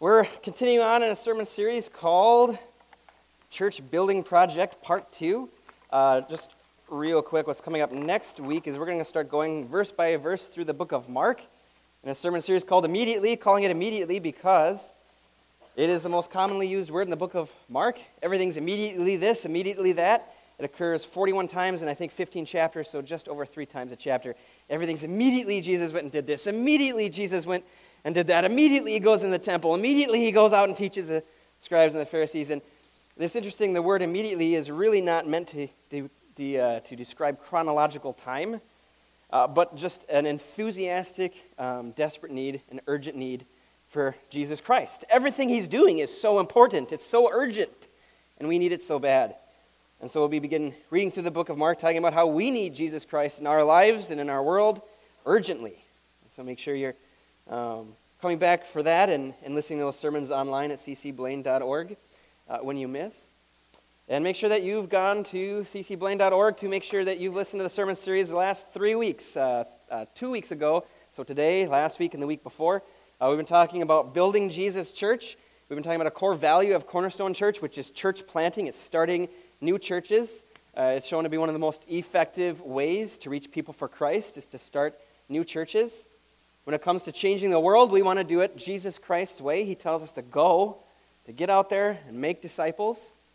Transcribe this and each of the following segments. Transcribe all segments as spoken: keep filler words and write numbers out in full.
We're continuing on in a sermon series called Church Building Project Part two. Uh, just real quick, what's coming up next week is we're going to start going verse by verse through the book of Mark in a sermon series called Immediately, calling it Immediately because it is the most commonly used word in the book of Mark. Everything's immediately this, immediately that. It occurs forty-one times in, I think, fifteen chapters, so just over three times a chapter. Everything's immediately Jesus went and did this. Immediately Jesus went and did that. Immediately he goes in the temple. Immediately he goes out and teaches the scribes and the Pharisees. And it's interesting, the word immediately is really not meant to, to, to, uh, to describe chronological time, uh, but just an enthusiastic, um, desperate need, an urgent need for Jesus Christ. Everything he's doing is so important. It's so urgent, and we need it so bad. And so we'll be begin reading through the book of Mark, talking about how we need Jesus Christ in our lives and in our world urgently. So make sure you're um, coming back for that and, and listening to those sermons online at c c blaine dot org uh, when you miss. And make sure that you've gone to c c blaine dot org to make sure that you've listened to the sermon series the last three weeks, uh, uh, two weeks ago. So today, last week, and the week before, uh, we've been talking about building Jesus Church. We've been talking about a core value of Cornerstone Church, which is church planting. It's starting new churches. Uh, it's shown to be one of the most effective ways to reach people for Christ is to start new churches. When it comes to changing the world, we want to do it Jesus Christ's way. He tells us to go, to get out there and make disciples.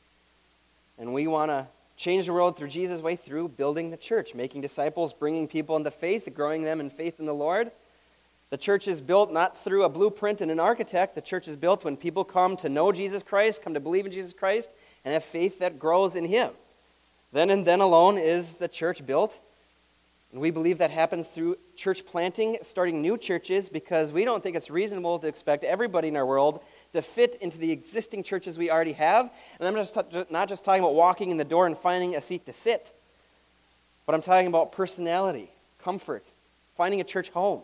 And we want to change the world through Jesus' way, through building the church, making disciples, bringing people into faith, growing them in faith in the Lord. The church is built not through a blueprint and an architect. The church is built when people come to know Jesus Christ, come to believe in Jesus Christ, and have faith that grows in Him. Then and then alone is the church built. And we believe that happens through church planting, starting new churches, because we don't think it's reasonable to expect everybody in our world to fit into the existing churches we already have. And I'm just t- not just talking about walking in the door and finding a seat to sit, but I'm talking about personality, comfort, finding a church home.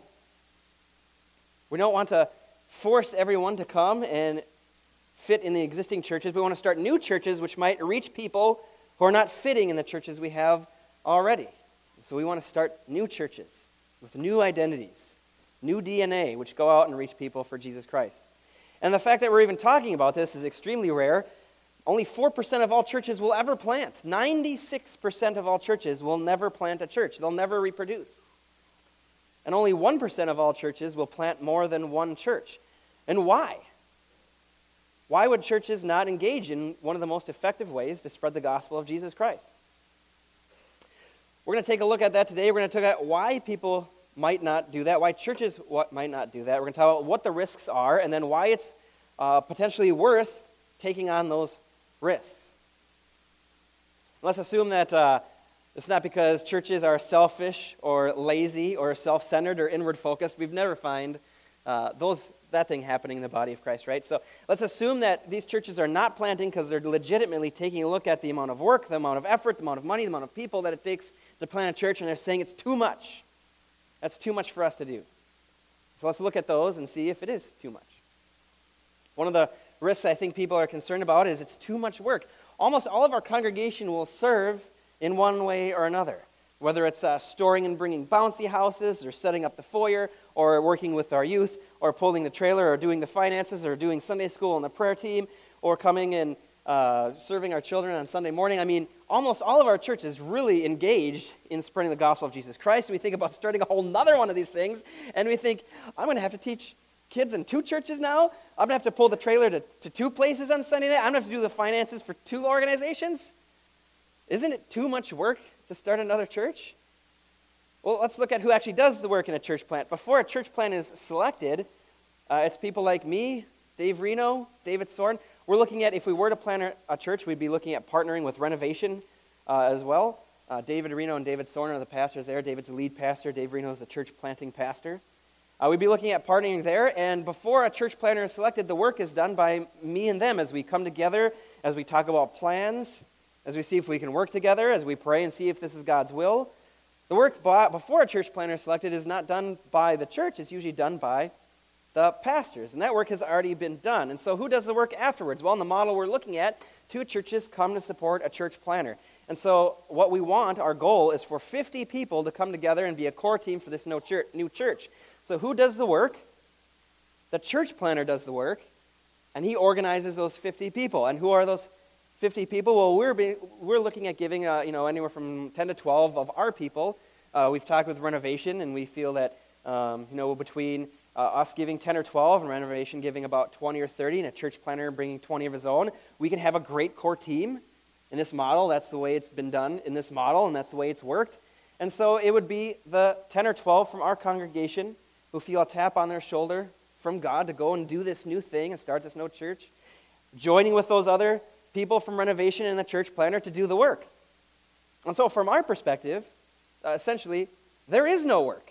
We don't want to force everyone to come and fit in the existing churches. We want to start new churches which might reach people who are not fitting in the churches we have already. So we want to start new churches with new identities, new D N A, which go out and reach people for Jesus Christ. And the fact that we're even talking about this is extremely rare. Only four percent of all churches will ever plant. ninety-six percent of all churches will never plant a church. They'll never reproduce. And only one percent of all churches will plant more than one church. And why? Why would churches not engage in one of the most effective ways to spread the gospel of Jesus Christ? We're going to take a look at that today. We're going to look at why people might not do that, why churches what might not do that. We're going to talk about what the risks are, and then why it's uh, potentially worth taking on those risks. Let's assume that uh, it's not because churches are selfish or lazy or self-centered or inward-focused. We've never found uh, those that thing happening in the body of Christ, right? So let's assume that these churches are not planting because they're legitimately taking a look at the amount of work, the amount of effort, the amount of money, the amount of people that it takes to plant a church, and they're saying it's too much. That's too much for us to do. So let's look at those and see if it is too much. One of the risks I think people are concerned about is it's too much work. Almost all of our congregation will serve in one way or another, whether it's uh, storing and bringing bouncy houses or setting up the foyer or working with our youth or pulling the trailer or doing the finances or doing Sunday school on the prayer team or coming and uh, serving our children on Sunday morning. I mean, almost all of our church is really engaged in spreading the gospel of Jesus Christ. We think about starting a whole nother one of these things, and we think, I'm going to have to teach kids in two churches now? I'm going to have to pull the trailer to, to two places on Sunday night? I'm going to have to do the finances for two organizations? Isn't it too much work to start another church? Well, let's look at who actually does the work in a church plant. Before a church plant is selected, uh, it's people like me, Dave Reno, David Soren. We're looking at, if we were to plant a church, we'd be looking at partnering with Renovation uh, as well. Uh, David Reno and David Soren are the pastors there. David's the lead pastor. Dave Reno is the church planting pastor. Uh, we'd be looking at partnering there, and before a church planter is selected, the work is done by me and them as we come together, as we talk about plans, as we see if we can work together, as we pray and see if this is God's will. The work by, before a church planter is selected is not done by the church. It's usually done by the pastors, and that work has already been done. And so who does the work afterwards? Well, in the model we're looking at, two churches come to support a church planter. And so what we want, our goal, is for fifty people to come together and be a core team for this new church. So who does the work? The church planter does the work, And he organizes those fifty people. And who are those fifty people? Well, we're being, we're looking at giving uh, you know anywhere from ten to twelve of our people. Uh, we've talked with Renovation, and we feel that um, you know between uh, us giving ten or twelve and Renovation giving about twenty or thirty, and a church planner bringing twenty of his own, we can have a great core team in this model. That's the way it's been done in this model, and that's the way it's worked. And so it would be the ten or twelve from our congregation who feel a tap on their shoulder from God to go and do this new thing and start this new church, joining with those other people from Renovation and the church planner to do the work. And so from our perspective, uh, essentially, there is no work.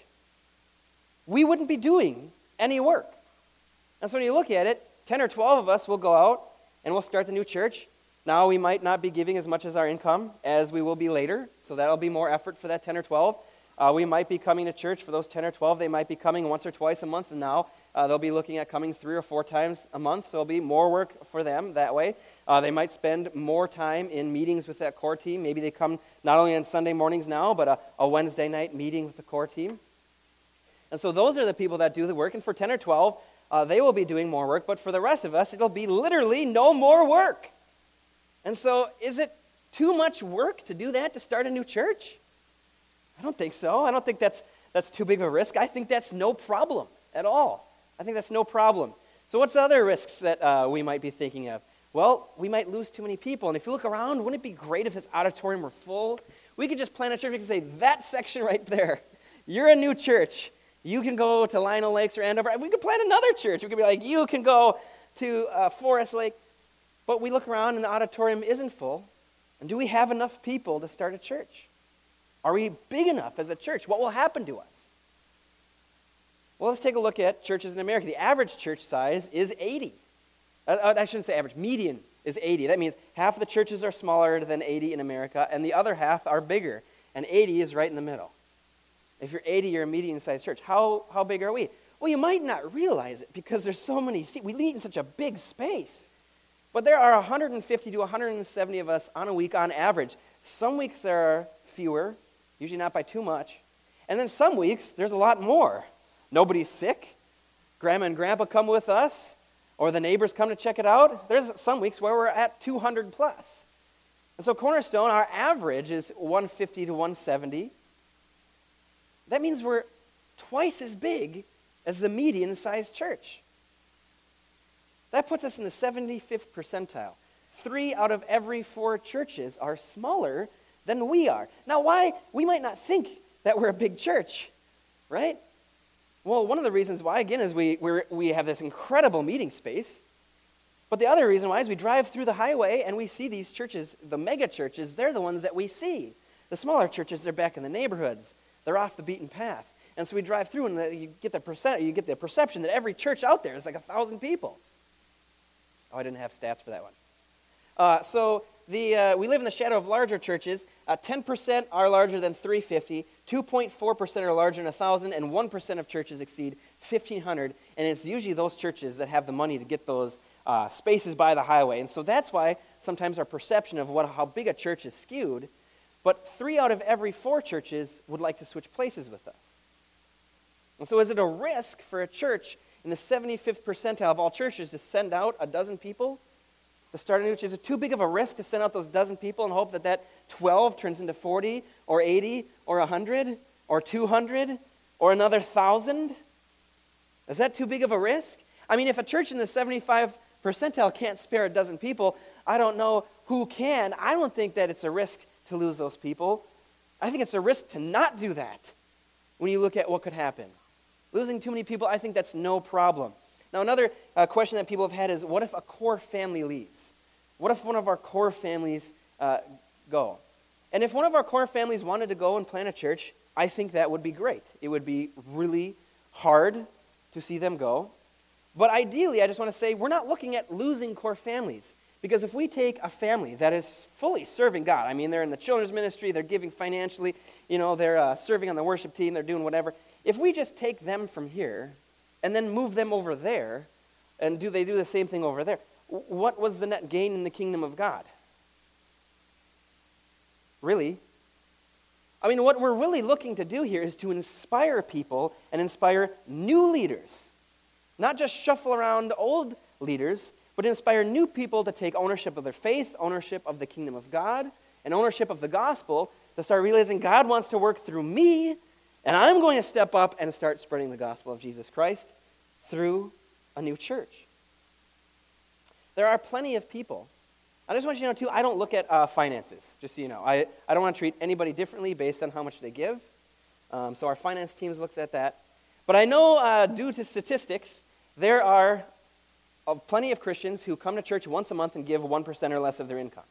We wouldn't be doing any work. And so when you look at it, ten or twelve of us will go out and we'll start the new church. Now we might not be giving as much as our income as we will be later, so that'll be more effort for that ten or twelve. Uh, we might be coming to church for those ten or twelve. They might be coming once or twice a month, and now uh, they'll be looking at coming three or four times a month, so it'll be more work for them that way. Uh, they might spend more time in meetings with that core team. Maybe they come not only on Sunday mornings now, but a, a Wednesday night meeting with the core team. And so those are the people that do the work, and for ten or twelve, uh, they will be doing more work, but for the rest of us, it'll be literally no more work. And so is it too much work to do that, to start a new church? I don't think so. I don't think that's that's too big of a risk. I think that's no problem at all. I think that's no problem. So what's the other risks that uh, we might be thinking of? Well, we might lose too many people. And if you look around, wouldn't it be great if this auditorium were full? We could just plant a church. We could say, that section right there, you're a new church. You can go to Lionel Lakes or Andover. We could plant another church. We could be like, you can go to uh, Forest Lake. But we look around and the auditorium isn't full. And do we have enough people to start a church? Are we big enough as a church? What will happen to us? Well, let's take a look at churches in America. The average church size is eighty. I, I shouldn't say average. Median is eighty. That means half of the churches are smaller than eighty in America, and the other half are bigger. And eighty is right in the middle. If you're eighty, you're a median-sized church. How, how big are we? Well, you might not realize it because there's so many seats. We meet in such a big space. But there are one hundred fifty to one hundred seventy of us on a week on average. Some weeks there are fewer, usually not by too much. And then some weeks there's a lot more. Nobody's sick. Grandma and Grandpa come with us, or the neighbors come to check it out. There's some weeks where we're at two hundred plus. And so Cornerstone, our average is one hundred fifty to one hundred seventy. That means we're twice as big as the median-sized church. That puts us in the seventy-fifth percentile. Three out of every four churches are smaller than we are. Now, why? We might not think that we're a big church, right? Well, one of the reasons why, again, is we we're, we have this incredible meeting space. But the other reason why is we drive through the highway and we see these churches, the mega churches, they're the ones that we see. The smaller churches, they're back in the neighborhoods. They're off the beaten path. And so we drive through and the, you get the percent, you get the perception that every church out there is like a thousand people. Oh, I didn't have stats for that one. Uh, so the uh, we live in the shadow of larger churches. Uh, ten percent are larger than three hundred fifty, two point four percent are larger than one thousand, and one percent of churches exceed fifteen hundred. And it's usually those churches that have the money to get those uh, spaces by the highway. And so that's why sometimes our perception of what how big a church is skewed. But three out of every four churches would like to switch places with us. And so is it a risk for a church in the seventy-fifth percentile of all churches to send out a dozen people to start a new church? Is it too big of a risk to send out those dozen people and hope that that twelve turns into forty or eighty or one hundred or two hundred or another one thousand? Is that too big of a risk? I mean, if a church in the seventy-five percentile can't spare a dozen people, I don't know who can. I don't think that it's a risk to lose those people. I think it's a risk to not do that when you look at what could happen. Losing too many people, I think that's no problem. Now, another uh, question that people have had is, what if a core family leaves? What if one of our core families uh, go? And if one of our core families wanted to go and plant a church, I think that would be great. It would be really hard to see them go. But ideally, I just want to say, we're not looking at losing core families. Because if we take a family that is fully serving God, I mean, they're in the children's ministry, they're giving financially, you know, they're uh, serving on the worship team, they're doing whatever. If we just take them from here and then move them over there, and do they do the same thing over there, what was the net gain in the kingdom of God? Really? I mean, what we're really looking to do here is to inspire people and inspire new leaders. Not just shuffle around old leaders, but but to inspire new people to take ownership of their faith, ownership of the kingdom of God, and ownership of the gospel, to start realizing God wants to work through me, and I'm going to step up and start spreading the gospel of Jesus Christ through a new church. There are plenty of people. I just want you to know, too, I don't look at uh, finances, just so you know. I, I don't want to treat anybody differently based on how much they give. Um, so our finance teams looks at that. But I know, uh, due to statistics, there are uh, plenty of Christians who come to church once a month and give one percent or less of their income.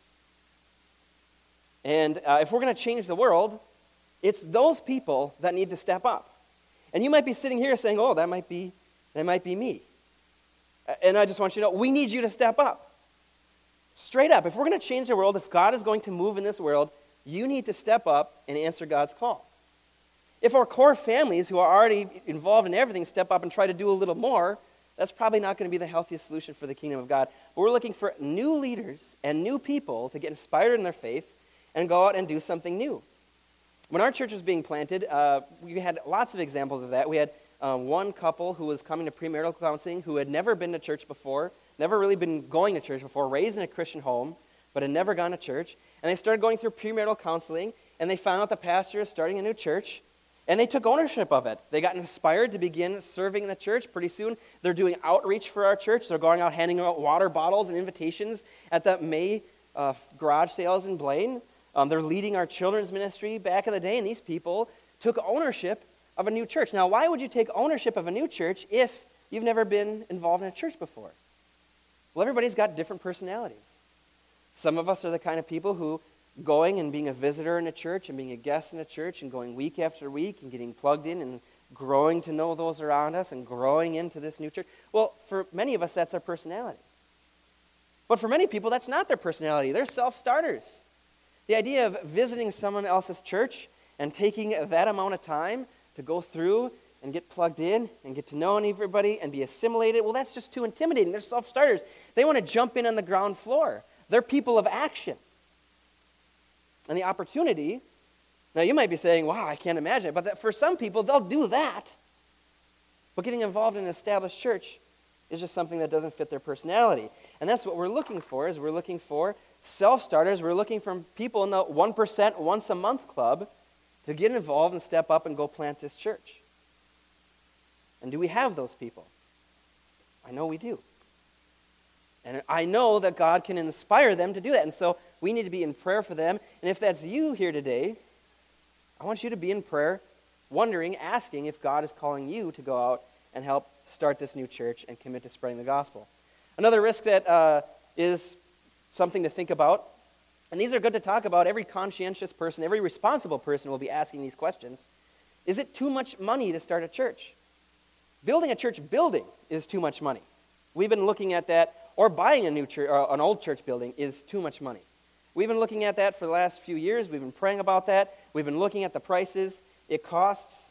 And uh, if we're going to change the world, it's those people that need to step up. And you might be sitting here saying, oh, that might be, that might be me. And I just want you to know, we need you to step up. Straight up. If we're going to change the world, if God is going to move in this world, you need to step up and answer God's call. If our core families who are already involved in everything step up and try to do a little more, that's probably not going to be the healthiest solution for the kingdom of God. But we're looking for new leaders and new people to get inspired in their faith and go out and do something new. When our church was being planted, uh, we had lots of examples of that. We had uh, one couple who was coming to premarital counseling who had never been to church before, never really been going to church before, raised in a Christian home, but had never gone to church. And they started going through premarital counseling, and they found out the pastor is starting a new church, and they took ownership of it. They got inspired to begin serving in the church. Pretty soon, they're doing outreach for our church. They're going out handing out water bottles and invitations at the May uh, garage sales in Blaine. Um, they're leading our children's ministry back in the day, and these people took ownership of a new church. Now, why would you take ownership of a new church if you've never been involved in a church before? Well, everybody's got different personalities. Some of us are the kind of people who going and being a visitor in a church and being a guest in a church and going week after week and getting plugged in and growing to know those around us and growing into this new church. Well, for many of us, that's our personality. But for many people, that's not their personality. They're self-starters. The idea of visiting someone else's church and taking that amount of time to go through and get plugged in and get to know everybody and be assimilated, well, that's just too intimidating. They're self-starters. They want to jump in on the ground floor. They're people of action. And the opportunity, now you might be saying, wow, I can't imagine it, but that for some people, they'll do that. But getting involved in an established church is just something that doesn't fit their personality. And that's what we're looking for, is we're looking for self-starters. We're looking for people in the one percent once a month club to get involved and step up and go plant this church. And do we have those people? I know we do. And I know that God can inspire them to do that. And so we need to be in prayer for them. And if that's you here today, I want you to be in prayer, wondering, asking if God is calling you to go out and help start this new church and commit to spreading the gospel. Another risk that uh, is something to think about, and these are good to talk about. Every conscientious person, every responsible person will be asking these questions. Is it too much money to start a church? Building a church building is too much money. We've been looking at that, or buying a new church, or an old church building is too much money. We've been looking at that for the last few years. We've been praying about that. We've been looking at the prices it costs.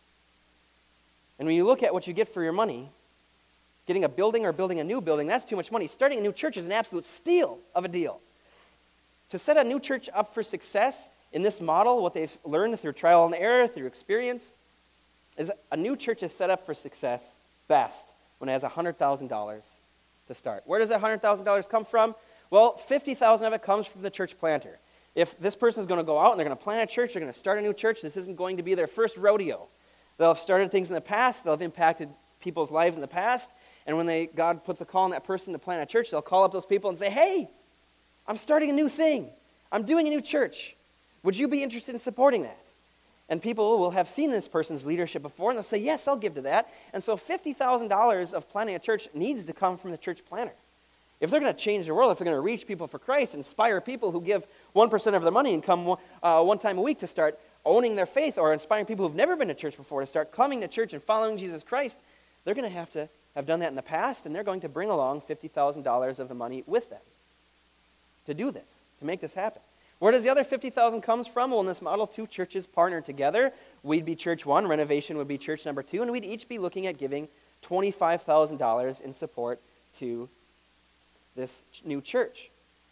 And when you look at what you get for your money, getting a building or building a new building, that's too much money. Starting a new church is an absolute steal of a deal. To set a new church up for success in this model, what they've learned through trial and error, through experience, is a new church is set up for success best when it has one hundred thousand dollars to start. Where does that one hundred thousand dollars come from? Well, fifty thousand dollars of it comes from the church planter. If this person is going to go out and they're going to plant a church, they're going to start a new church, this isn't going to be their first rodeo. They'll have started things in the past, they'll have impacted people's lives in the past, and when they God puts a call on that person to plant a church, they'll call up those people and say, hey, I'm starting a new thing. I'm doing a new church. Would you be interested in supporting that? And people will have seen this person's leadership before, and they'll say, yes, I'll give to that. And so fifty thousand dollars of planting a church needs to come from the church planter. If they're going to change the world, if they're going to reach people for Christ, inspire people who give one percent of their money and come uh, one time a week to start owning their faith, or inspiring people who've never been to church before to start coming to church and following Jesus Christ, they're going to have to have done that in the past, and they're going to bring along fifty thousand dollars of the money with them to do this, to make this happen. Where does the other fifty thousand dollars comes from? Well, in this model, two churches partner together. We'd be church one, renovation would be church number two, and we'd each be looking at giving twenty-five thousand dollars in support to this new church.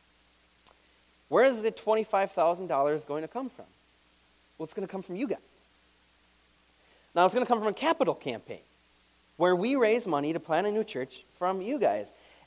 Where is the twenty-five thousand dollars going to come from? Well, it's going to come from you guys. Now, it's going to come from a capital campaign where we raise money to plant a new church from you guys.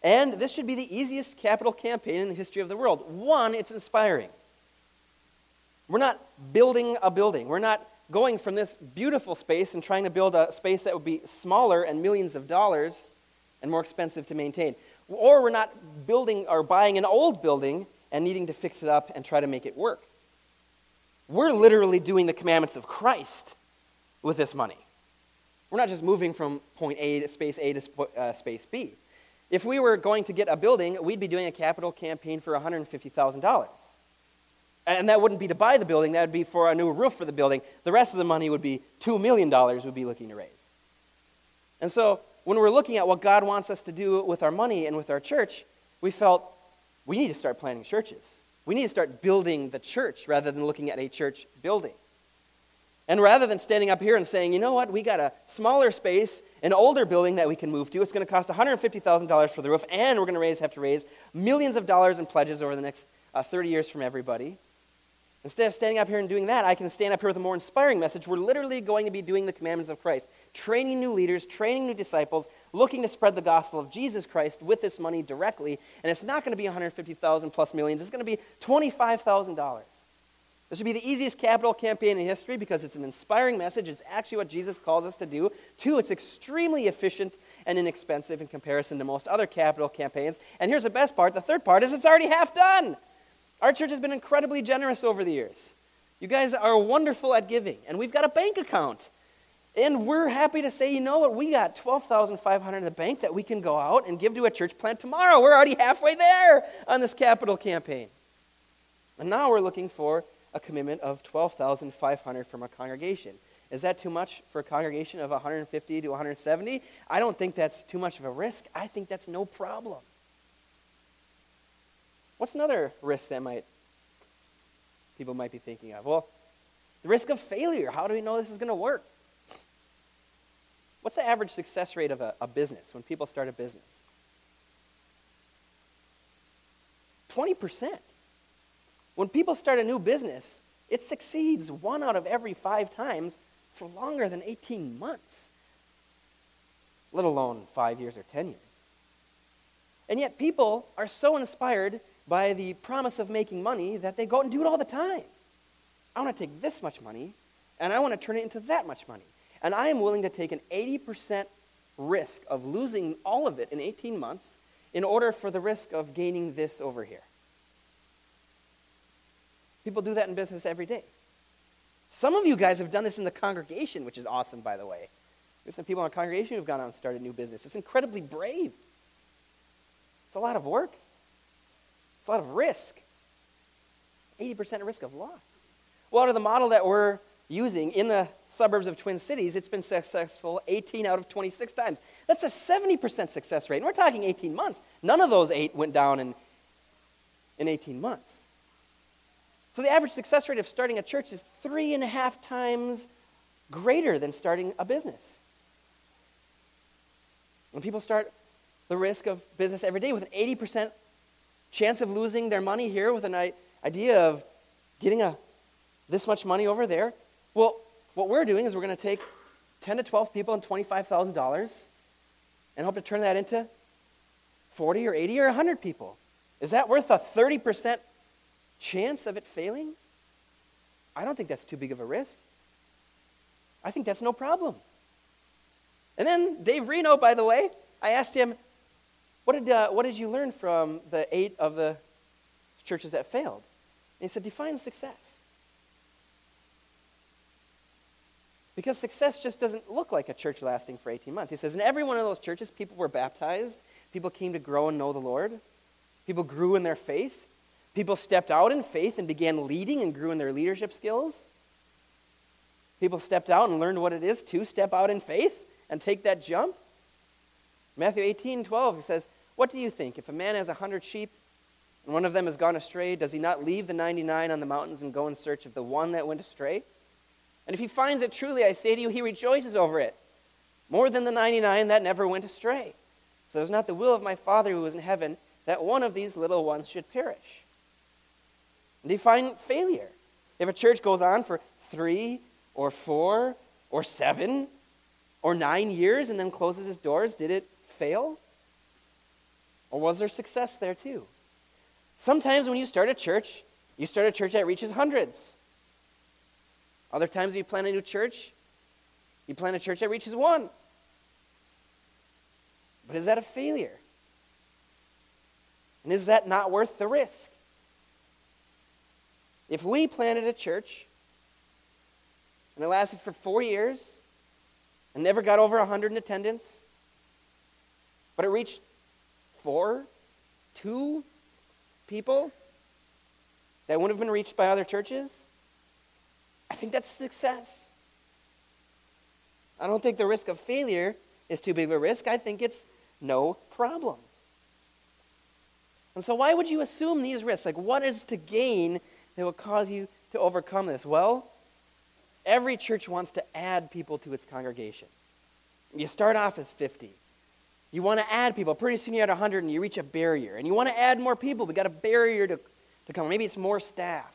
And this should be the easiest capital campaign in the history of the world. One, it's inspiring. We're not building a building. We're not going from this beautiful space and trying to build a space that would be smaller and millions of dollars and more expensive to maintain. Or we're not building or buying an old building and needing to fix it up and try to make it work. We're literally doing the commandments of Christ with this money. We're not just moving from point A to space A to sp- uh, space B. If we were going to get a building, we'd be doing a capital campaign for one hundred fifty thousand dollars. And that wouldn't be to buy the building, that would be for a new roof for the building. The rest of the money would be two million dollars we'd be looking to raise. And so when we're looking at what God wants us to do with our money and with our church, we felt we need to start planting churches. We need to start building the church rather than looking at a church building. And rather than standing up here and saying, you know what, we got a smaller space, an older building that we can move to, it's going to cost one hundred fifty thousand dollars for the roof, and we're going to raise, have to raise millions of dollars in pledges over the next uh, thirty years from everybody. Instead of standing up here and doing that, I can stand up here with a more inspiring message. We're literally going to be doing the commandments of Christ, training new leaders, training new disciples, looking to spread the gospel of Jesus Christ with this money directly. And it's not going to be one hundred fifty thousand dollars plus millions. It's going to be twenty-five thousand dollars. This would be the easiest capital campaign in history because it's an inspiring message. It's actually what Jesus calls us to do. Two, it's extremely efficient and inexpensive in comparison to most other capital campaigns. And here's the best part. The third part is it's already half done. Our church has been incredibly generous over the years. You guys are wonderful at giving, and we've got a bank account. And we're happy to say, you know what, we got twelve thousand five hundred dollars in the bank that we can go out and give to a church plant tomorrow. We're already halfway there on this capital campaign. And now we're looking for a commitment of twelve thousand five hundred dollars from a congregation. Is that too much for a congregation of one hundred fifty to one hundred seventy? I don't think that's too much of a risk. I think that's no problem. What's another risk that might people might be thinking of? Well, the risk of failure. How do we know this is going to work? What's the average success rate of a, a business when people start a business? twenty percent. When people start a new business, it succeeds one out of every five times for longer than eighteen months, let alone five years or ten years. And yet people are so inspired by the promise of making money that they go out and do it all the time. I want to take this much money, and I want to turn it into that much money. And I am willing to take an eighty percent risk of losing all of it in eighteen months in order for the risk of gaining this over here. People do that in business every day. Some of you guys have done this in the congregation, which is awesome, by the way. We have some people in our congregation who've gone out and started new business. It's incredibly brave. It's a lot of work. It's a lot of risk. eighty percent risk of loss. Well, out of the model that we're using in the suburbs of Twin Cities, it's been successful eighteen out of twenty-six times. That's a seventy percent success rate. And we're talking eighteen months. None of those eight went down in, in eighteen months. So the average success rate of starting a church is three and a half times greater than starting a business. When people start the risk of business every day with an eighty percent chance of losing their money here with an idea of getting a this much money over there, well, what we're doing is we're going to take ten to twelve people and twenty-five thousand dollars and hope to turn that into forty or eighty or one hundred people. Is that worth a thirty percent chance of it failing? I don't think that's too big of a risk. I think that's no problem. And then Dave Reno, by the way, I asked him, what did, uh, what did you learn from the eight of the churches that failed? And he said, define success. Because success just doesn't look like a church lasting for eighteen months. He says, in every one of those churches, people were baptized. People came to grow and know the Lord. People grew in their faith. People stepped out in faith and began leading and grew in their leadership skills. People stepped out and learned what it is to step out in faith and take that jump. Matthew eighteen twelve, he says, what do you think? If a man has a hundred sheep and one of them has gone astray, does he not leave the ninety-nine on the mountains and go in search of the one that went astray? And if he finds it, truly, I say to you, he rejoices over it, more than the ninety-nine that never went astray. So it's not the will of my Father who is in heaven that one of these little ones should perish. And define failure. If a church goes on for three or four or seven or nine years and then closes its doors, did it fail? Or was there success there too? Sometimes when you start a church, you start a church that reaches hundreds. Other times you plant a new church, you plant a church that reaches one. But is that a failure? And is that not worth the risk? If we planted a church and it lasted for four years and never got over one hundred in attendance, but it reached four, two people that wouldn't have been reached by other churches, I think that's success. I don't think the risk of failure is too big of a risk. I think it's no problem. And so why would you assume these risks? Like, what is to gain that will cause you to overcome this? Well, every church wants to add people to its congregation. You start off as fifty. You want to add people. Pretty soon you're at one hundred and you reach a barrier. And you want to add more people. We've got a barrier to, to come. Maybe it's more staff.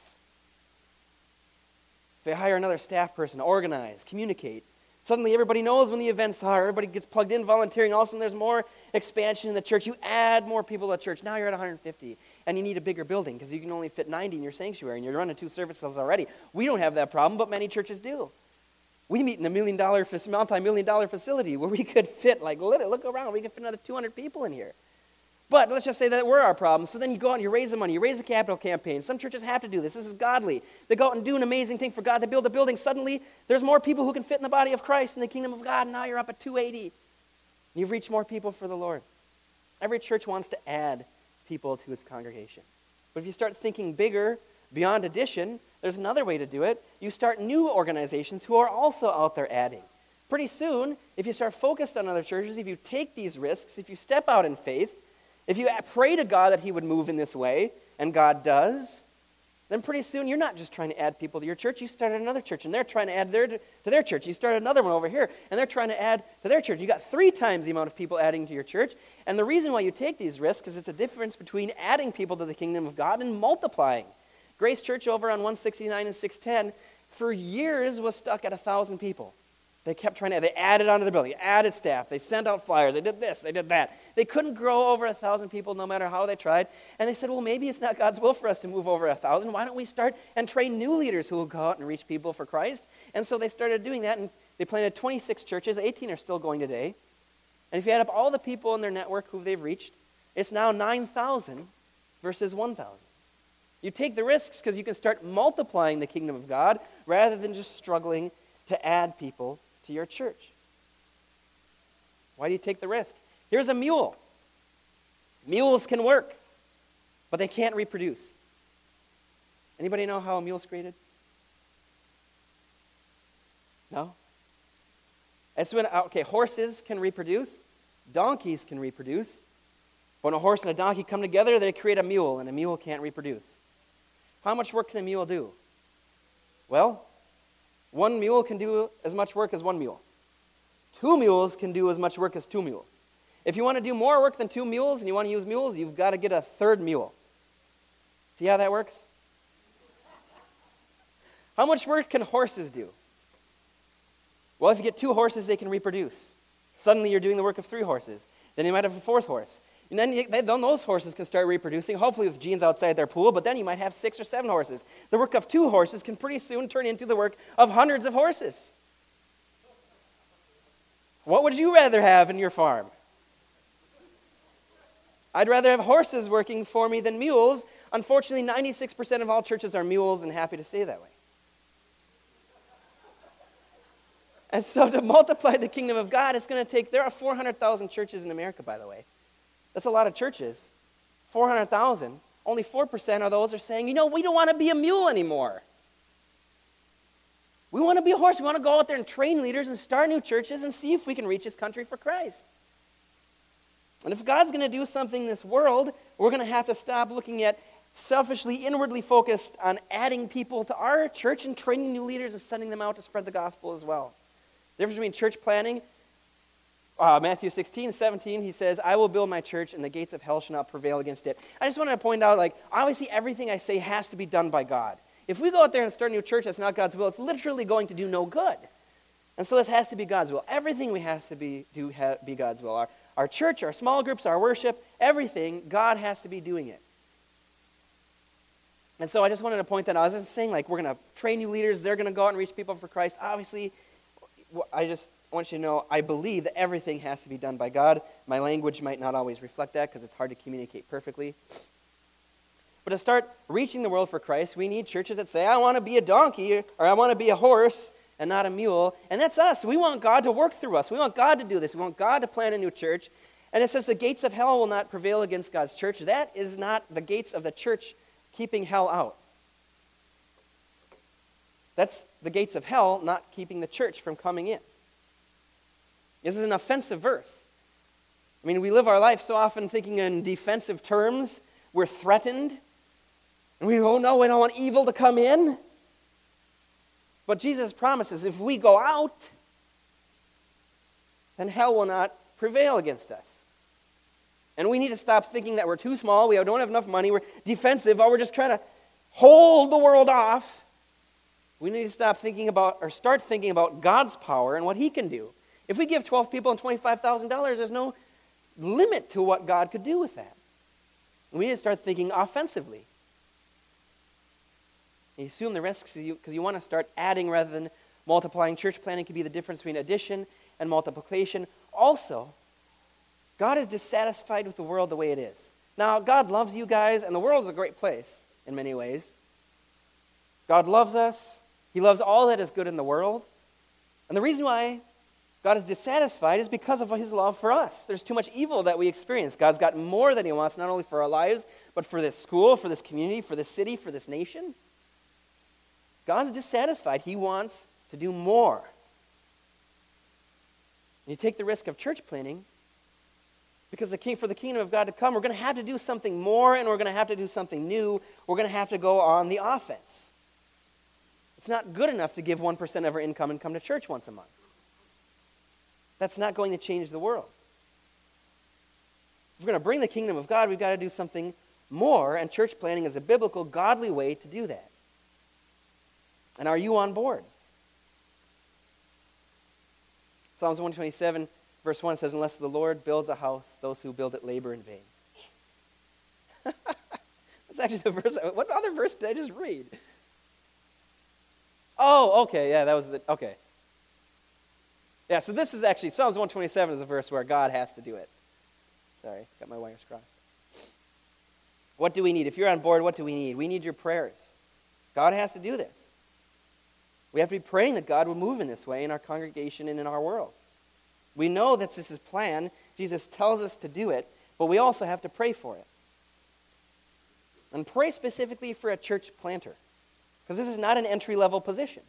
So you hire another staff person to organize, communicate. Suddenly everybody knows when the events are. Everybody gets plugged in, volunteering. All of a sudden there's more expansion in the church. You add more people to the church. Now you're at one hundred fifty. And you need a bigger building because you can only fit ninety in your sanctuary. And you're running two services already. We don't have that problem, but many churches do. We meet in a million dollar, multi-million dollar facility where we could fit, like, look around, we could fit another two hundred people in here. But let's just say that we're our problem. So then you go out and you raise the money. You raise a capital campaign. Some churches have to do this. This is godly. They go out and do an amazing thing for God. They build a building. Suddenly, there's more people who can fit in the body of Christ in the kingdom of God. And now you're up at two eighty. You've reached more people for the Lord. Every church wants to add people to its congregation. But if you start thinking bigger, beyond addition, there's another way to do it. You start new organizations who are also out there adding. Pretty soon, if you start focused on other churches, if you take these risks, if you step out in faith, if you pray to God that he would move in this way, and God does, then pretty soon you're not just trying to add people to your church. You started another church, and they're trying to add their, to their church. You started another one over here, and they're trying to add to their church. You got three times the amount of people adding to your church. And the reason why you take these risks is it's a difference between adding people to the kingdom of God and multiplying. Grace Church over on one sixty-nine and six ten for years was stuck at one thousand people. They kept trying to, they added onto the building, added staff, they sent out flyers, they did this, they did that. They couldn't grow over a thousand people no matter how they tried. And they said, well, maybe it's not God's will for us to move over a thousand. Why don't we start and train new leaders who will go out and reach people for Christ? And so they started doing that, and they planted twenty-six churches. eighteen are still going today. And if you add up all the people in their network who they've reached, it's now nine thousand versus one thousand. You take the risks because you can start multiplying the kingdom of God rather than just struggling to add people to your church. Why do you take the risk? Here's a mule. Mules can work, but they can't reproduce. Anybody know how a mule's created? No? It's when, okay, horses can reproduce, donkeys can reproduce. When a horse and a donkey come together, they create a mule, and a mule can't reproduce. How much work can a mule do? Well, one mule can do as much work as one mule. Two mules can do as much work as two mules. If you want to do more work than two mules and you want to use mules, you've got to get a third mule. See how that works? How much work can horses do? Well, if you get two horses, they can reproduce. Suddenly you're doing the work of three horses. Then you might have a fourth horse. And then, you, then those horses can start reproducing, hopefully with genes outside their pool, but then you might have six or seven horses. The work of two horses can pretty soon turn into the work of hundreds of horses. What would you rather have in your farm? I'd rather have horses working for me than mules. Unfortunately, ninety-six percent of all churches are mules, and happy to stay that way. And so to multiply the kingdom of God, it's going to take, there are four hundred thousand churches in America, by the way. That's a lot of churches. four hundred thousand. Only four percent of those are saying, you know, we don't want to be a mule anymore. We want to be a horse. We want to go out there and train leaders and start new churches and see if we can reach this country for Christ. And if God's going to do something in this world, we're going to have to stop looking at selfishly, inwardly focused on adding people to our church and training new leaders and sending them out to spread the gospel as well. The difference between church planning, uh, Matthew sixteen, seventeen, he says, I will build my church and the gates of hell shall not prevail against it. I just wanted to point out, like, obviously everything I say has to be done by God. If we go out there and start a new church that's not God's will, it's literally going to do no good. And so this has to be God's will. Everything we have to be do ha- be God's will. Our, our church, our small groups, our worship, everything, God has to be doing it. And so I just wanted to point that out. I wasn't saying like we're going to train new leaders, they're going to go out and reach people for Christ. Obviously, I just want you to know I believe that everything has to be done by God. My language might not always reflect that because it's hard to communicate perfectly. But to start reaching the world for Christ, we need churches that say, I want to be a donkey or I want to be a horse and not a mule. And that's us. We want God to work through us. We want God to do this. We want God to plant a new church. And it says the gates of hell will not prevail against God's church. That is not the gates of the church keeping hell out. That's the gates of hell not keeping the church from coming in. This is an offensive verse. I mean, we live our life so often thinking in defensive terms. We're threatened. And we go, oh no, we don't want evil to come in. But Jesus promises if we go out, then hell will not prevail against us. And we need to stop thinking that we're too small, we don't have enough money, we're defensive, or we're just trying to hold the world off. We need to stop thinking about, or start thinking about God's power and what He can do. If we give twelve people and twenty-five thousand dollars, there's no limit to what God could do with that. We need to start thinking offensively. You assume the risks because you, you want to start adding rather than multiplying. Church planning can be the difference between addition and multiplication. Also, God is dissatisfied with the world the way it is. Now, God loves you guys, and the world is a great place in many ways. God loves us. He loves all that is good in the world. And the reason why God is dissatisfied is because of His love for us. There's too much evil that we experience. God's got more that He wants, not only for our lives, but for this school, for this community, for this city, for this nation. God's dissatisfied. He wants to do more. You take the risk of church planning, because the king, for the kingdom of God to come, we're going to have to do something more, and we're going to have to do something new. We're going to have to go on the offense. It's not good enough to give one percent of our income and come to church once a month. That's not going to change the world. If we're going to bring the kingdom of God, we've got to do something more, and church planning is a biblical, godly way to do that. And are you on board? Psalms one twenty-seven, verse one says, unless the Lord builds a house, those who build it labor in vain. That's actually the verse. What other verse did I just read? Oh, okay, yeah, that was the, okay. Yeah, so this is actually, Psalms one twenty-seven is a verse where God has to do it. Sorry, got my wires crossed. What do we need? If you're on board, what do we need? We need your prayers. God has to do this. We have to be praying that God would move in this way in our congregation and in our world. We know that this is His plan. Jesus tells us to do it, but we also have to pray for it. And pray specifically for a church planter, because this is not an entry-level position.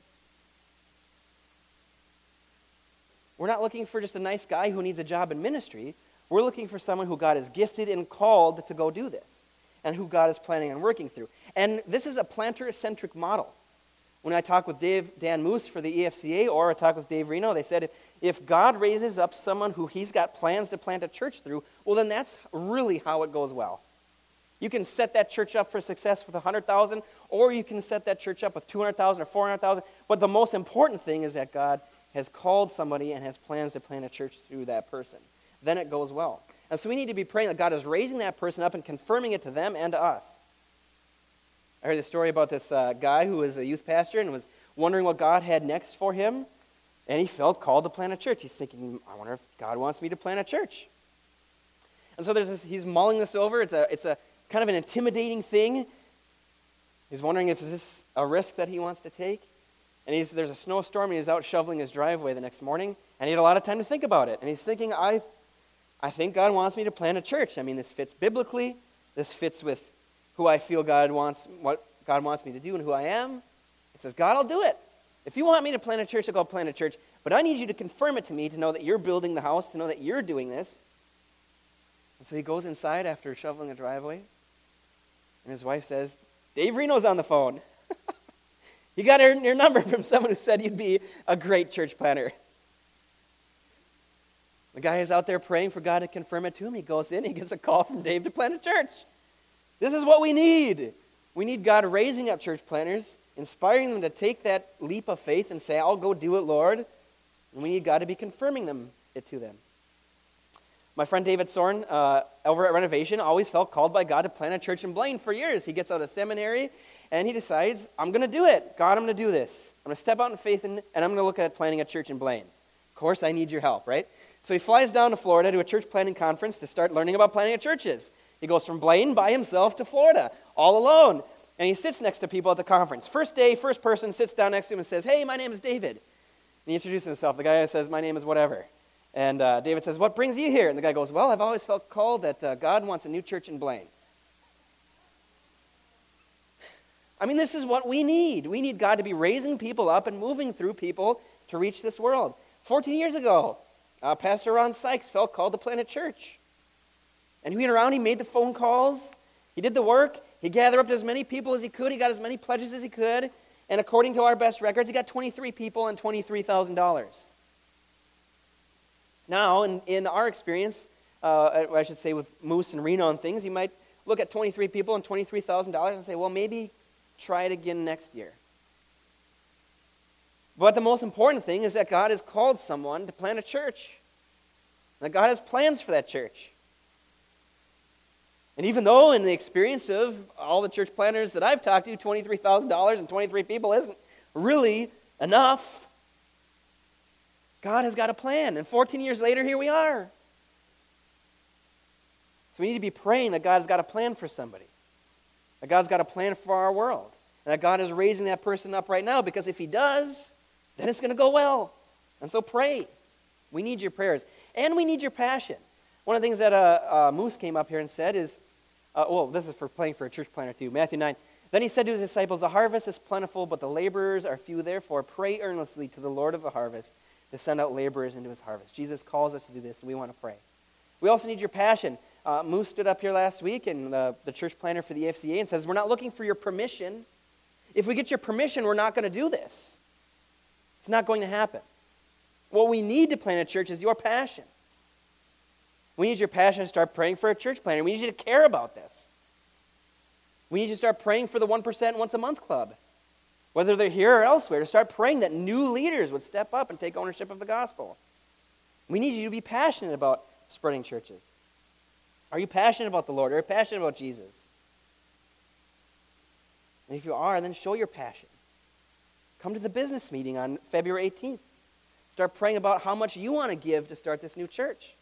We're not looking for just a nice guy who needs a job in ministry. We're looking for someone who God has gifted and called to go do this, and who God is planning on working through. And this is a planter-centric model. When I talk with Dave, Dan Moose for the E F C A, or I talk with Dave Reno, they said if, if God raises up someone who He's got plans to plant a church through, well, then that's really how it goes well. You can set that church up for success with one hundred thousand dollars, or you can set that church up with two hundred thousand dollars or four hundred thousand dollars. But the most important thing is that God has called somebody and has plans to plant a church through that person. Then it goes well. And so we need to be praying that God is raising that person up and confirming it to them and to us. I heard a story about this uh, guy who was a youth pastor and was wondering what God had next for him, and he felt called to plant a church. He's thinking, I wonder if God wants me to plant a church. And so there's this, he's mulling this over. It's a, it's a kind of an intimidating thing. He's wondering if this is a risk that he wants to take. And he's, there's a snowstorm, and he's out shoveling his driveway the next morning, and he had a lot of time to think about it. And he's thinking, I, I think God wants me to plant a church. I mean, this fits biblically. This fits with who I feel God wants, what God wants me to do and who I am. He says, God, I'll do it. If you want me to plant a church, I'll go plant a church. But I need you to confirm it to me to know that you're building the house, to know that you're doing this. And so he goes inside after shoveling a driveway. And his wife says, Dave Reno's on the phone. You got your, your number from someone who said you'd be a great church planter. The guy is out there praying for God to confirm it to him. He goes in, he gets a call from Dave to plant a church. This is what we need. We need God raising up church planters, inspiring them to take that leap of faith and say, I'll go do it, Lord. And we need God to be confirming them it to them. My friend David Soren, uh, over at Renovation, always felt called by God to plant a church in Blaine for years. He gets out of seminary, and he decides, I'm going to do it. God, I'm going to do this. I'm going to step out in faith, and, and I'm going to look at planting a church in Blaine. Of course, I need your help, right? So he flies down to Florida to a church planting conference to start learning about planting churches. He goes from Blaine by himself to Florida, all alone. And he sits next to people at the conference. First day, first person sits down next to him and says, hey, my name is David. And he introduces himself. The guy says, my name is whatever. And uh, David says, what brings you here? And the guy goes, well, I've always felt called that uh, God wants a new church in Blaine. I mean, this is what we need. We need God to be raising people up and moving through people to reach this world. fourteen years ago, uh, Pastor Ron Sykes felt called to plant a church. And he went around, he made the phone calls, he did the work, he gathered up as many people as he could, he got as many pledges as he could, and according to our best records, he got twenty-three people and twenty-three thousand dollars. Now, in, in our experience, uh, I should say with Moose and Reno and things, you might look at twenty-three people and twenty-three thousand dollars and say, well, maybe try it again next year. But the most important thing is that God has called someone to plant a church. That God has plans for that church. And even though in the experience of all the church planters that I've talked to, twenty-three thousand dollars and twenty-three people isn't really enough, God has got a plan. And fourteen years later, here we are. So we need to be praying that God's got a plan for somebody. That God's got a plan for our world. And that God is raising that person up right now, because if he does, then it's going to go well. And so pray. We need your prayers. And we need your passion. One of the things that uh, uh, Moose came up here and said is, uh, well, this is for praying for a church planter too. Matthew nine. Then he said to his disciples, the harvest is plentiful, but the laborers are few. Therefore, pray earnestly to the Lord of the harvest to send out laborers into his harvest. Jesus calls us to do this, and we want to pray. We also need your passion. Uh, Moose stood up here last week, and the, the church planter for the A F C A, and says, we're not looking for your permission. If we get your permission, we're not going to do this. It's not going to happen. What we need to plant a church is your passion. We need your passion to start praying for a church planter. We need you to care about this. We need you to start praying for the one percent once a month club, whether they're here or elsewhere, to start praying that new leaders would step up and take ownership of the gospel. We need you to be passionate about spreading churches. Are you passionate about the Lord? Are you passionate about Jesus? And if you are, then show your passion. Come to the business meeting on February eighteenth. Start praying about how much you want to give to start this new church.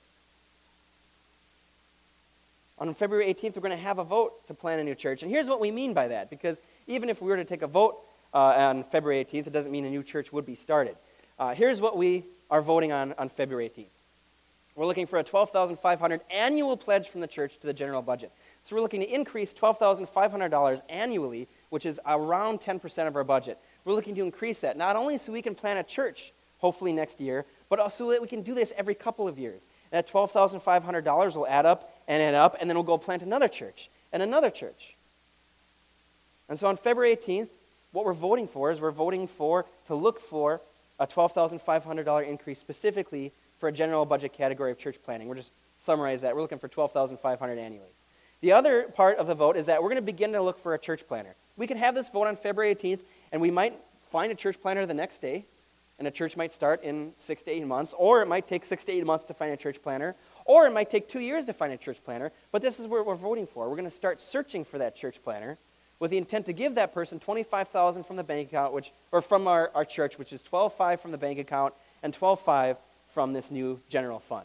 On February eighteenth, we're going to have a vote to plant a new church. And here's what we mean by that, because even if we were to take a vote uh, on February eighteenth, it doesn't mean a new church would be started. Uh, here's what we are voting on on February eighteenth. We're looking for a twelve thousand five hundred dollars annual pledge from the church to the general budget. So we're looking to increase twelve thousand five hundred dollars annually, which is around ten percent of our budget. We're looking to increase that, not only so we can plant a church, hopefully next year, but also so that we can do this every couple of years. And that twelve thousand five hundred dollars will add up and add up, and then we'll go plant another church and another church. And so on February eighteenth, what we're voting for is we're voting for, to look for a twelve thousand five hundred dollars increase specifically for a general budget category of church planting. We'll just summarize that. We're looking for twelve thousand five hundred dollars annually. The other part of the vote is that we're going to begin to look for a church planter. We could have this vote on February eighteenth, and we might find a church planter the next day, and a church might start in six to eight months, or it might take six to eight months to find a church planter, or it might take two years to find a church planter, but this is what we're voting for. We're going to start searching for that church planter with the intent to give that person twenty-five thousand dollars from the bank account, which, or from our, our church, which is twelve thousand five hundred dollars from the bank account and twelve thousand five hundred dollars from this new general fund.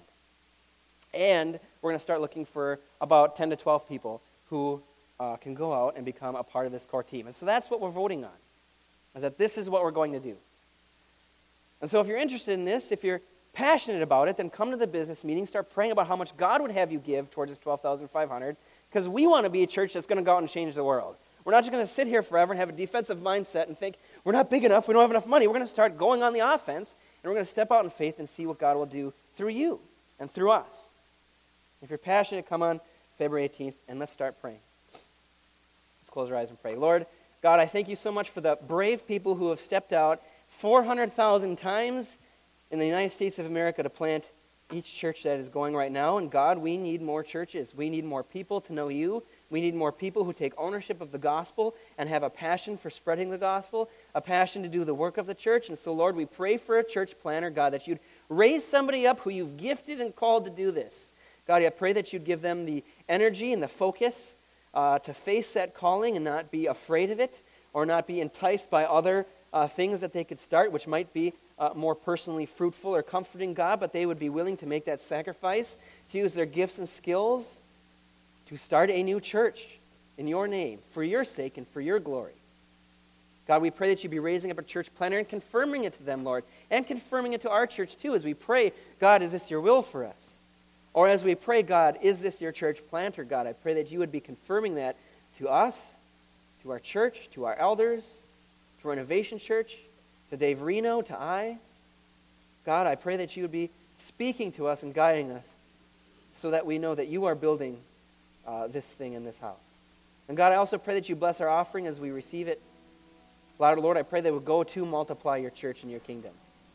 And we're going to start looking for about ten to twelve people who uh, can go out and become a part of this core team. And so that's what we're voting on, is that this is what we're going to do. And so if you're interested in this, if you're passionate about it, then come to the business meeting, start praying about how much God would have you give towards this twelve thousand five hundred dollars, because we want to be a church that's going to go out and change the world. We're not just going to sit here forever and have a defensive mindset and think, we're not big enough, we don't have enough money. We're going to start going on the offense, and we're going to step out in faith and see what God will do through you and through us. If you're passionate, come on February eighteenth, and let's start praying. Let's close our eyes and pray. Lord, God, I thank you so much for the brave people who have stepped out four hundred thousand times in the United States of America to plant each church that is going right now. And God, we need more churches. We need more people to know you. We need more people who take ownership of the gospel and have a passion for spreading the gospel, a passion to do the work of the church. And so, Lord, we pray for a church planter, God, that you'd raise somebody up who you've gifted and called to do this. God, I pray that you'd give them the energy and the focus uh, to face that calling and not be afraid of it or not be enticed by other uh, things that they could start, which might be uh, more personally fruitful or comforting, God, but they would be willing to make that sacrifice, to use their gifts and skills to start a new church in your name, for your sake and for your glory. God, we pray that you be raising up a church planner and confirming it to them, Lord, and confirming it to our church too as we pray, God, is this your will for us? Or as we pray, God, is this your church planter, God? I pray that you would be confirming that to us, to our church, to our elders, to Renovation Church, to Dave Reno, to I. God, I pray that you would be speaking to us and guiding us so that we know that you are building uh, this thing in this house. And God, I also pray that you bless our offering as we receive it. Lord, Lord, I pray that it would go to multiply your church and your kingdom.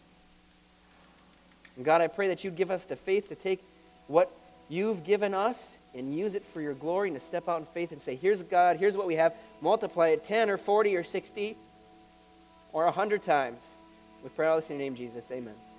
And God, I pray that you give us the faith to take what you've given us and use it for your glory and to step out in faith and say, here's God, here's what we have, multiply it ten or forty or sixty or a hundred times. We pray all this in your name, Jesus. Amen.